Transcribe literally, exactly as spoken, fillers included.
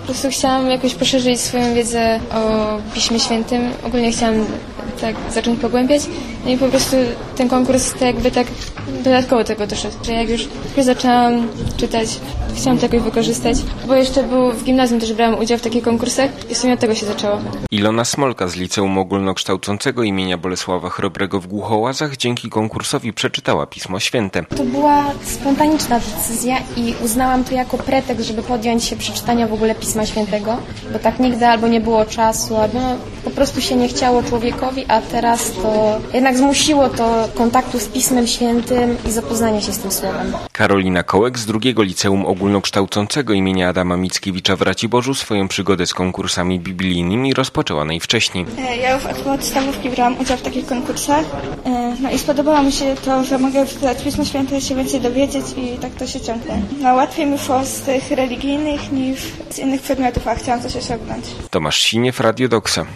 prostu chciałam jakoś poszerzyć swoją wiedzę o Piśmie Świętym. Ogólnie chciałam tak zacząć pogłębiać. No i po prostu ten konkurs to jakby tak dodatkowo tego doszedł, że jak już tylko zaczęłam czytać, chciałam to jakoś wykorzystać, bo jeszcze był w gimnazjum też brałam udział w takich konkursach i w sumie od tego się zaczęło. Ilona Smolka z Liceum Ogólnokształcącego imienia Bolesława Chrobrego w Głuchołazach dzięki konkursowi przeczytała Pismo Święte. To była spontaniczna decyzja i uznałam to jako pretekst, żeby podjąć się przeczytania w ogóle Pisma Świętego, bo tak nigdy albo nie było czasu, albo no, po prostu się nie chciało człowiekowi, a teraz to jednak zmusiło to kontaktu z Pismem Świętym i zapoznania się z tym słowem. Karolina Kołek z drugiego Liceum Ogólnokształcącego imienia Adama Mickiewicza w Raciborzu swoją przygodę z konkursami biblijnymi rozpoczęła najwcześniej. Ja już od podstawówki brałam udział w takich konkursach, no i spodobało mi się to, że mogę czytać Pismo Święte, się więcej dowiedzieć i tak to się ciągnie. No łatwiej mi szło z tych religijnych niż z innych przedmiotów, a chciałam coś osiągnąć. Tomasz Siniew, Radio Doksa.